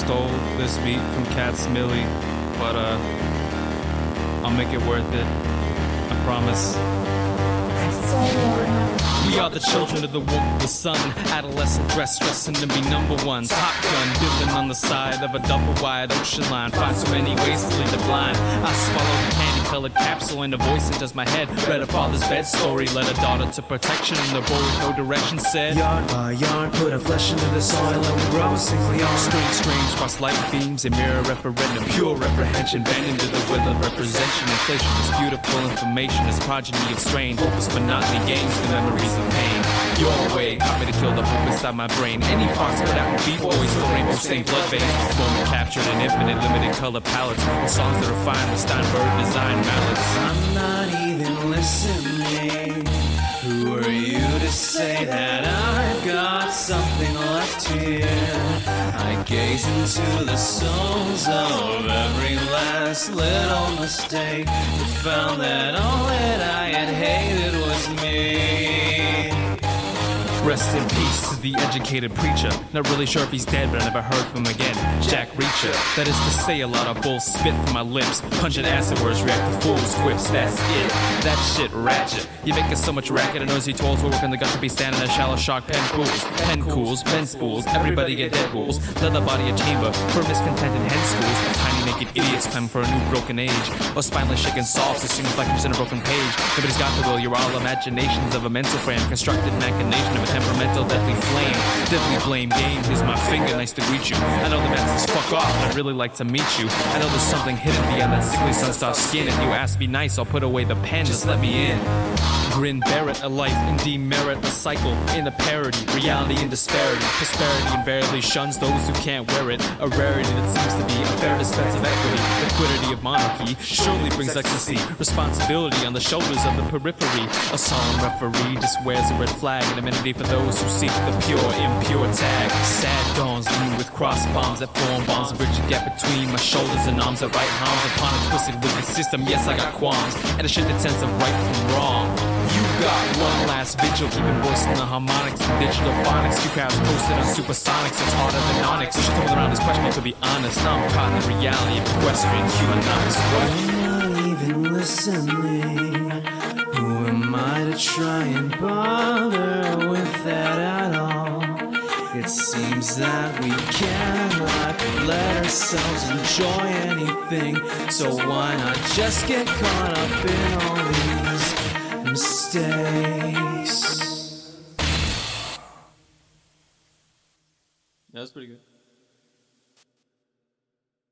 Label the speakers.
Speaker 1: stole this beat from Cats Millie, but I'll make it worth it. I promise. We are the children of the wolf of the sun. Adolescent dress, stressing to be number one. Top gun, building on the side of a double wide ocean line. Find so many ways to lead the blind. I swallow the candy-colored capsule and a voice enters my head. Read a father's bed story, led a daughter to protection. And the boy with no direction said,
Speaker 2: Yarn by yarn, put a flesh into the soil and we grow a single yarn.
Speaker 1: Strange streams cross light beams, a mirror referendum. Pure reprehension, bend into the will of representation. Inflation is beautiful information, is progeny of strain. Hopeless monotony gains the memories of pain. Your way, caught me to kill the hope inside my brain. Any parts put out in beat boys, the rainbow stained blood veins. Moment captured in infinite limited color palettes. With songs that are fine with Steinberg design mallets.
Speaker 2: I'm not even listening. Who are you to say that I've got something left here? I gaze into the souls of every last little mistake, and found that all that I had hated was me.
Speaker 1: Rest in peace to the educated preacher. Not really sure if he's dead, but I never heard from him again. Jack Reacher. That is to say, a lot of bull spit from my lips. Pungent acid words react to fool's quips. That's it. That shit ratchet. You make us so much racket. And noisy tolls will work in the gut to be standing in shallow shark pen pools. Pen cools, pen spools. Everybody get dead rules. Leather body a chamber for miscontented hen schools. Of tiny naked idiots time for a new broken age. Or spineless shaken softs assuming reflections in a broken page. Nobody's got the will. You're all imaginations of a mental frame. Constructed machination of a temperamental deadly flame. Deadly blame game, here's my finger, nice to greet you. I know the answer's fuck off, I'd really like to meet you. I know there's something hidden beyond that sickly sun-star skin. If you ask me nice, I'll put away the pen, just let me in. Grin, bear it, a life, and demerit a cycle in a parody, reality and disparity. Prosperity invariably shuns those who can't wear it. A rarity that seems to be a fair dispense of equity. Liquidity of monarchy surely brings ecstasy. Responsibility on the shoulders of the periphery. A solemn referee just wears a red flag, an amenity for those who seek the pure, impure tag. Sad dawns lean with cross bombs that form bombs. A bridge a gap between my shoulders and arms that right arms upon a twisted wicked system. Yes, I got qualms and a shifted sense of right from wrong. You got one last vigil, keeping voicing the harmonics and digital phonics. Two crowds posted on supersonics, it's harder than onyx. You should come around this question, to be honest. Now I'm caught in the reality of equestrian humanoids.
Speaker 2: I'm not even listening. Who am I to try and bother with that at all? It seems that we cannot let ourselves enjoy anything. So why not just get caught up in all these mistakes?
Speaker 1: That was pretty good.